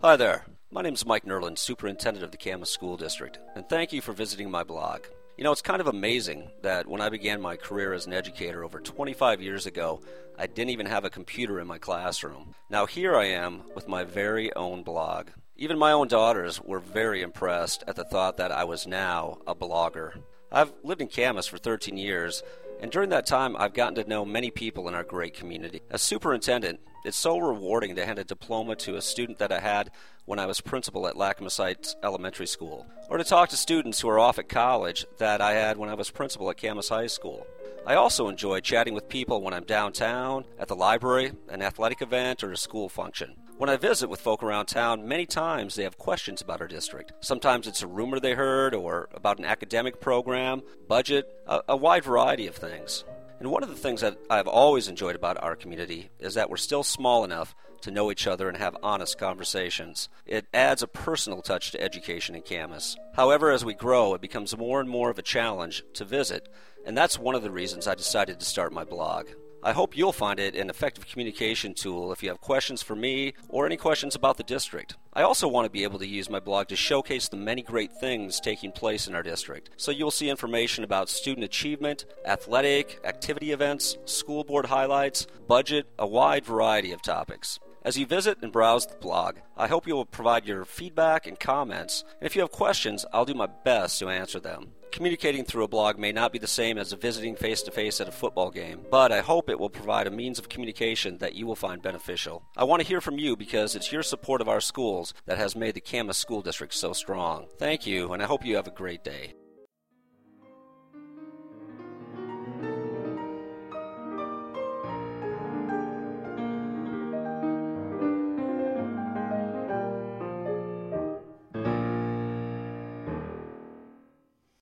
Hi there. My name is Mike Nerlin, Superintendent of the Camas School District, and thank you for visiting my blog. You know, it's kind of amazing that when I began my career as an educator over 25 years ago, I didn't even have a computer in my classroom. Now here I am with my very own blog. Even my own daughters were very impressed at the thought that I was now a blogger. I've lived in Camas for 13 years, and during that time I've gotten to know many people in our great community. As superintendent, it's so rewarding to hand a diploma to a student that I had when I was principal at Lacamas Heights Elementary School, or to talk to students who are off at college that I had when I was principal at Camas High School. I also enjoy chatting with people when I'm downtown, at the library, an athletic event, or a school function. When I visit with folk around town, many times they have questions about our district. Sometimes it's a rumor they heard, or about an academic program, budget, a wide variety of things. And one of the things that I've always enjoyed about our community is that we're still small enough to know each other and have honest conversations. It adds a personal touch to education in Camas. However, as we grow, it becomes more and more of a challenge to visit, and that's one of the reasons I decided to start my blog. I hope you'll find it an effective communication tool if you have questions for me or any questions about the district. I also want to be able to use my blog to showcase the many great things taking place in our district. So you'll see information about student achievement, athletic, activity events, school board highlights, budget, a wide variety of topics. As you visit and browse the blog, I hope you will provide your feedback and comments, and if you have questions, I'll do my best to answer them. Communicating through a blog may not be the same as visiting face-to-face at a football game, but I hope it will provide a means of communication that you will find beneficial. I want to hear from you because it's your support of our schools that has made the Camas School District so strong. Thank you, and I hope you have a great day.